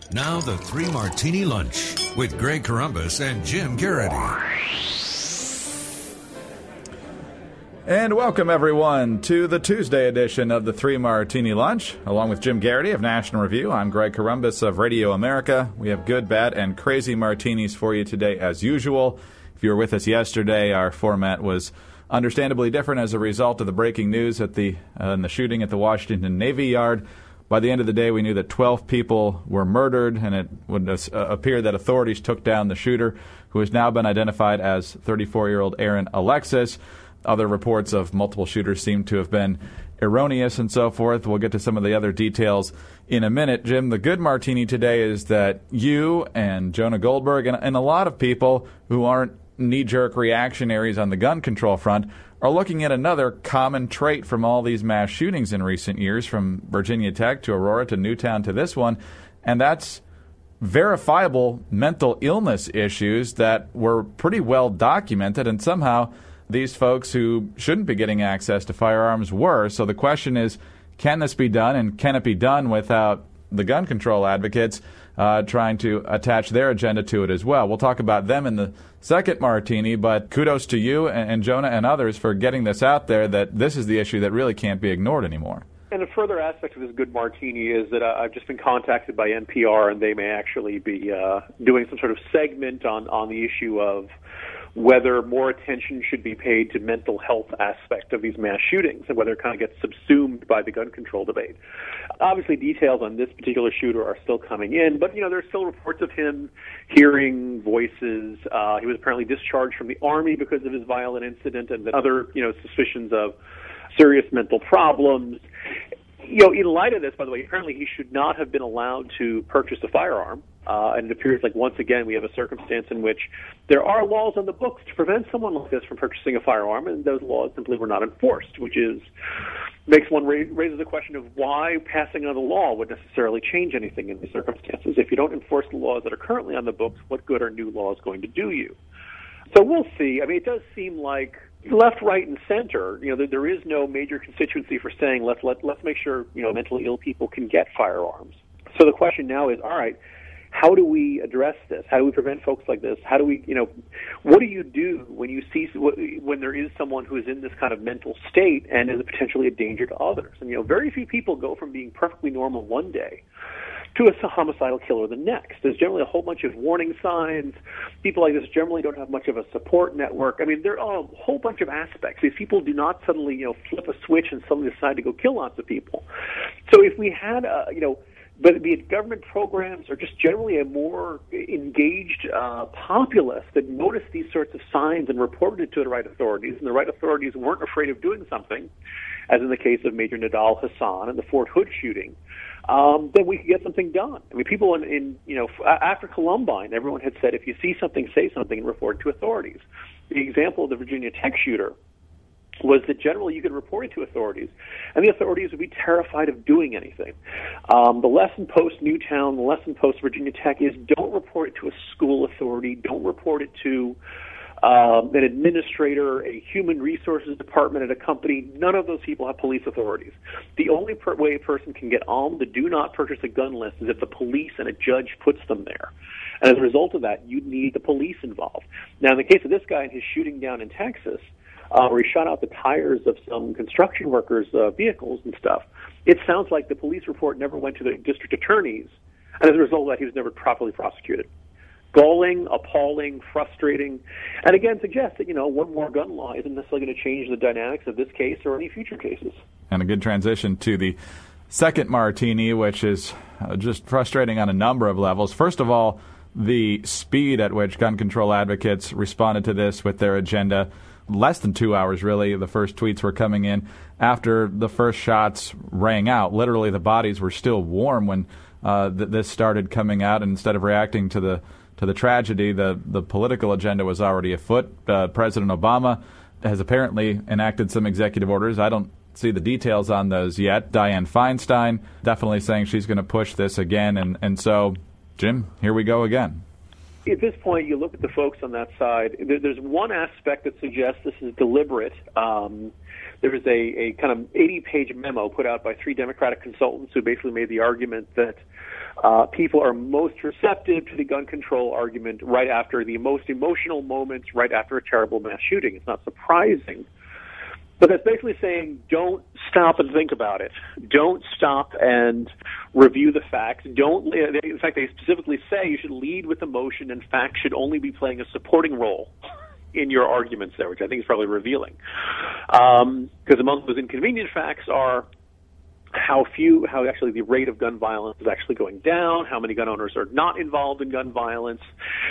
Now the Three Martini Lunch with Greg Corombos and Jim Garrity. And welcome, everyone, to the Tuesday edition of the Three Martini Lunch. Along with Jim Garrity of National Review, I'm Greg Corombos of Radio America. We have good, bad, and crazy martinis for you today, as usual. If you were with us yesterday, our format was understandably different as a result of the breaking news at in the shooting at the Washington Navy Yard. By the end of the day, we knew that 12 people were murdered, and it would appear that authorities took down the shooter, who has now been identified as 34-year-old Aaron Alexis. Other reports of multiple shooters seem to have been erroneous and so forth. We'll get to some of the other details in a minute. Jim, the good martini today is that you and Jonah Goldberg and a lot of people who aren't knee-jerk reactionaries on the gun control front are looking at another common trait from all these mass shootings in recent years, from Virginia Tech to Aurora to Newtown to this one, and that's verifiable mental illness issues that were pretty well documented, and somehow these folks who shouldn't be getting access to firearms were. So the question is, can this be done, and can it be done without the gun control advocates trying to attach their agenda to it as well? We'll talk about them in the second martini, but kudos to you and Jonah and others for getting this out there, that this is the issue that really can't be ignored anymore. And a further aspect of this good martini is that I've just been contacted by NPR, and they may actually be doing some sort of segment on the issue of whether more attention should be paid to mental health aspect of these mass shootings and whether it kind of gets subsumed by the gun control debate. Obviously, details on this particular shooter are still coming in, but, there's still reports of him hearing voices. He was apparently discharged from the Army because of his violent incident, and other, suspicions of serious mental problems. In light of this, by the way, apparently he should not have been allowed to purchase a firearm. And it appears like, once again, we have a circumstance in which there are laws on the books to prevent someone like this from purchasing a firearm, and those laws simply were not enforced, which makes one raises the question of why passing another law would necessarily change anything in these circumstances. If you don't enforce the laws that are currently on the books, what good are new laws going to do you? So we'll see. I mean, it does seem like left, right, and center, there is no major constituency for saying let's make sure mentally ill people can get firearms. So the question now is, all right, how do we address this? How do we prevent folks like this? How do we, what do you do when you see when there is someone who is in this kind of mental state and is potentially a danger to others? And very few people go from being perfectly normal one day to a homicidal killer the next. There's generally a whole bunch of warning signs. People like this generally don't have much of a support network. I mean, there are a whole bunch of aspects. These people do not suddenly, flip a switch and suddenly decide to go kill lots of people. So if we had, but be it government programs or just generally a more engaged populace that noticed these sorts of signs and reported it to the right authorities, and the right authorities weren't afraid of doing something, as in the case of Major Nidal Hasan and the Fort Hood shooting, then we could get something done. I mean, people after Columbine, everyone had said, if you see something, say something and report it to authorities. The example of the Virginia Tech shooter was that generally you could report it to authorities, and the authorities would be terrified of doing anything. The lesson post Newtown, the lesson post Virginia Tech is don't report it to a school authority, don't report it to an administrator, a human resources department at a company. None of those people have police authorities. The only way a person can get on the do not purchase a gun list is if the police and a judge puts them there. And as a result of that, you need the police involved. Now, in the case of this guy and his shooting down in Texas, where he shot out the tires of some construction workers' vehicles and stuff, it sounds like the police report never went to the district attorneys, and as a result of that, he was never properly prosecuted. Galling, appalling, frustrating, and again suggests that, one more gun law isn't necessarily going to change the dynamics of this case or any future cases. And a good transition to the second martini, which is just frustrating on a number of levels. First of all, the speed at which gun control advocates responded to this with their agenda. Less than 2 hours, really, the first tweets were coming in after the first shots rang out. Literally, the bodies were still warm when this started coming out, and instead of reacting to the tragedy, the political agenda was already afoot. President Obama has apparently enacted some executive orders. I don't see the details on those yet. Dianne Feinstein definitely saying she's going to push this again, and so, Jim, here we go again. At this point, you look at the folks on that side, there's one aspect that suggests this is deliberate. there was a kind of 80-page memo put out by 3 Democratic consultants who basically made the argument that people are most receptive to the gun control argument right after the most emotional moments, right after a terrible mass shooting. It's not surprising. But that's basically saying don't stop and think about it. Don't stop and review the facts. In fact, they specifically say you should lead with emotion, and facts should only be playing a supporting role in your arguments there, which I think is probably revealing. Because among those inconvenient facts are how actually the rate of gun violence is actually going down, how many gun owners are not involved in gun violence,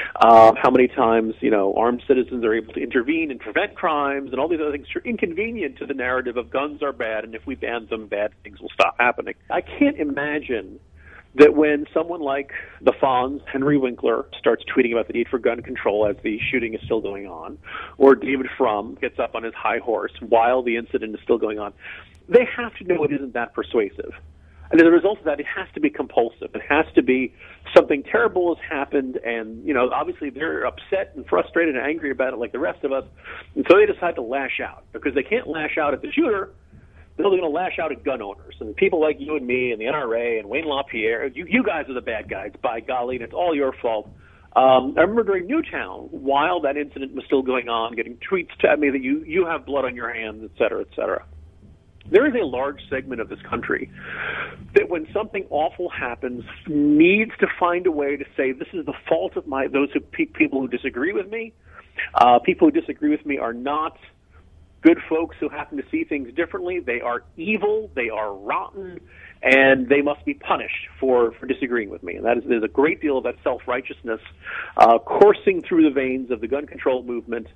how many times, armed citizens are able to intervene and prevent crimes, and all these other things are inconvenient to the narrative of guns are bad, and if we ban them, bad things will stop happening. I can't imagine that when someone like the Fonz, Henry Winkler, starts tweeting about the need for gun control as the shooting is still going on, or David Frum gets up on his high horse while the incident is still going on, they have to know it isn't that persuasive. And as a result of that, it has to be compulsive. It has to be something terrible has happened, and, obviously they're upset and frustrated and angry about it like the rest of us, and so they decide to lash out. Because they can't lash out at the shooter, they're going to lash out at gun owners and people like you and me and the NRA and Wayne LaPierre. You guys are the bad guys, by golly, and it's all your fault. I remember during Newtown, while that incident was still going on, getting tweets to me that you have blood on your hands, et cetera, et cetera. There is a large segment of this country that when something awful happens needs to find a way to say this is the fault of people who disagree with me. People who disagree with me are not good folks who happen to see things differently. They are evil, they are rotten, and they must be punished for disagreeing with me. And there's a great deal of that self-righteousness coursing through the veins of the gun control movement.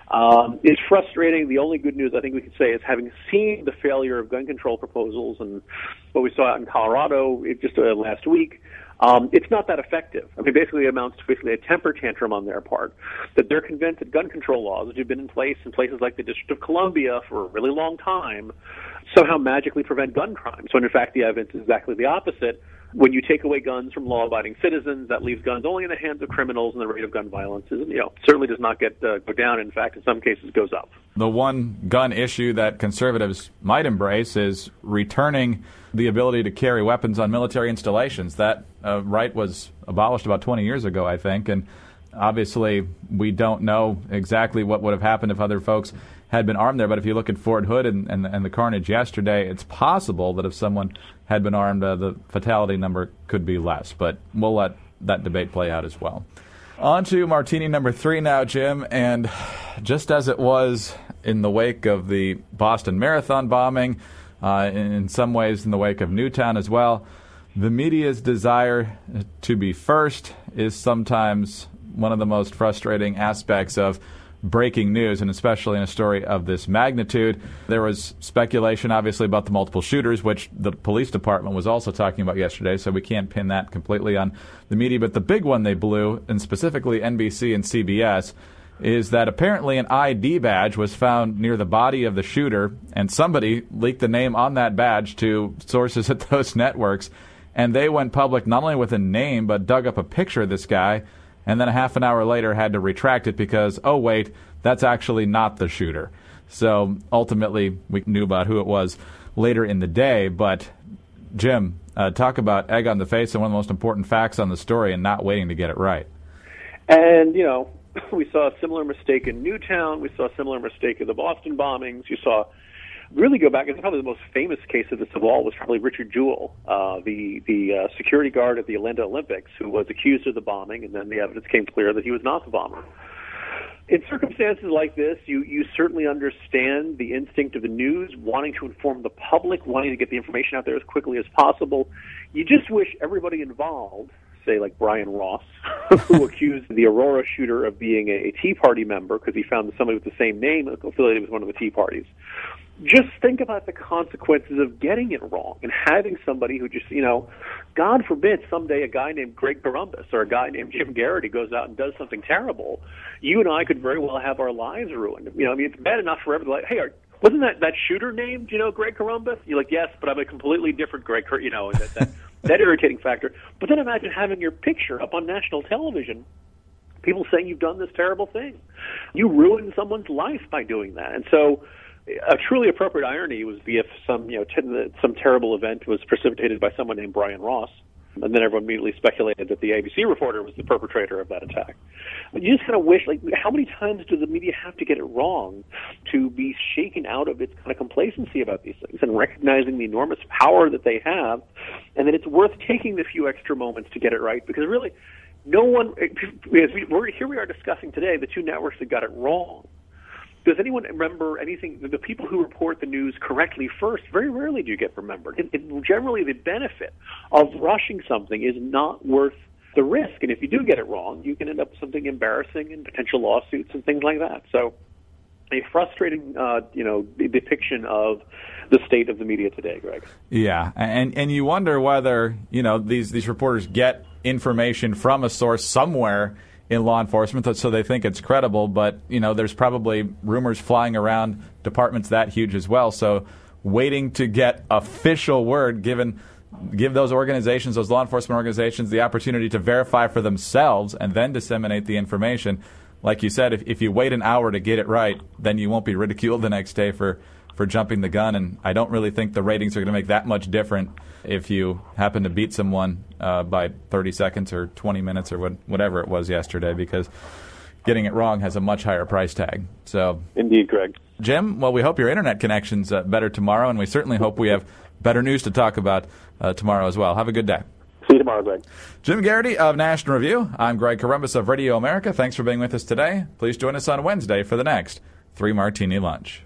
It's frustrating. The only good news I think we could say is having seen the failure of gun control proposals and what we saw out in Colorado just last week, it's not that effective. I mean, basically it amounts to a temper tantrum on their part, that they're convinced that gun control laws, which have been in place in places like the District of Columbia for a really long time, somehow magically prevent gun crimes, when in fact the evidence is exactly the opposite. When you take away guns from law-abiding citizens, that leaves guns only in the hands of criminals, and the rate of gun violence certainly does not go down. In fact, in some cases, goes up. The one gun issue that conservatives might embrace is returning the ability to carry weapons on military installations. That right was abolished about 20 years ago, I think, and obviously we don't know exactly what would have happened if other folks had been armed there, but if you look at Fort Hood and the carnage yesterday, it's possible that if someone had been armed, the fatality number could be less, but we'll let that debate play out as well. On to Martini number 3 now, Jim, and just as it was in the wake of the Boston Marathon bombing, in some ways in the wake of Newtown as well, the media's desire to be first is sometimes one of the most frustrating aspects of breaking news, and especially in a story of this magnitude. There was speculation, obviously, about the multiple shooters, which the police department was also talking about yesterday, so we can't pin that completely on the media. But the big one they blew, and specifically NBC and CBS, is that apparently an ID badge was found near the body of the shooter, and somebody leaked the name on that badge to sources at those networks, and they went public not only with a name, but dug up a picture of this guy, and then a half an hour later had to retract it because, oh, wait, that's actually not the shooter. So ultimately, we knew about who it was later in the day. But, Jim, talk about egg on the face and one of the most important facts on the story and not waiting to get it right. And, we saw a similar mistake in Newtown. We saw a similar mistake in the Boston bombings. You saw, really go back, and probably the most famous case of this of all was probably Richard Jewell, the security guard at the Atlanta Olympics, who was accused of the bombing, and then the evidence came clear that he was not the bomber. In circumstances like this, you certainly understand the instinct of the news, wanting to inform the public, wanting to get the information out there as quickly as possible. You just wish everybody involved, say like Brian Ross, who accused the Aurora shooter of being a Tea Party member because he found somebody with the same name affiliated with one of the Tea Parties. Just think about the consequences of getting it wrong and having somebody who just, God forbid someday a guy named Greg Corombos or a guy named Jim Garrity goes out and does something terrible. You and I could very well have our lives ruined. It's bad enough for everybody. Like, hey, wasn't that shooter named, Greg Corombos? You're like, yes, but I'm a completely different Greg, that irritating factor. But then imagine having your picture up on national television, people saying you've done this terrible thing. You ruined someone's life by doing that. And so a truly appropriate irony would be if some some terrible event was precipitated by someone named Brian Ross, and then everyone immediately speculated that the ABC reporter was the perpetrator of that attack. But you just kind of wish, how many times do the media have to get it wrong to be shaken out of its kind of complacency about these things and recognizing the enormous power that they have, and that it's worth taking the few extra moments to get it right? Because really, no one, here we are discussing today the two networks that got it wrong. Does anyone remember anything? The people who report the news correctly first, very rarely do you get remembered. Generally, the benefit of rushing something is not worth the risk. And if you do get it wrong, you can end up with something embarrassing and potential lawsuits and things like that. So a frustrating, depiction of the state of the media today, Greg. Yeah, and you wonder whether, these reporters get information from a source somewhere in law enforcement, so they think it's credible, but there's probably rumors flying around departments that huge as well. So waiting to get official word, give those organizations, those law enforcement organizations, the opportunity to verify for themselves and then disseminate the information. Like you said, if you wait an hour to get it right, then you won't be ridiculed the next day for jumping the gun. And I don't really think the ratings are going to make that much different if you happen to beat someone by 30 seconds or 20 minutes or whatever it was yesterday, because getting it wrong has a much higher price tag. So, indeed, Greg. Jim, well, we hope your internet connection's better tomorrow, and we certainly hope we have better news to talk about tomorrow as well. Have a good day. See you tomorrow, Greg. Jim Garrity of National Review. I'm Greg Corombos of Radio America. Thanks for being with us today. Please join us on Wednesday for the next 3 Martini Lunch.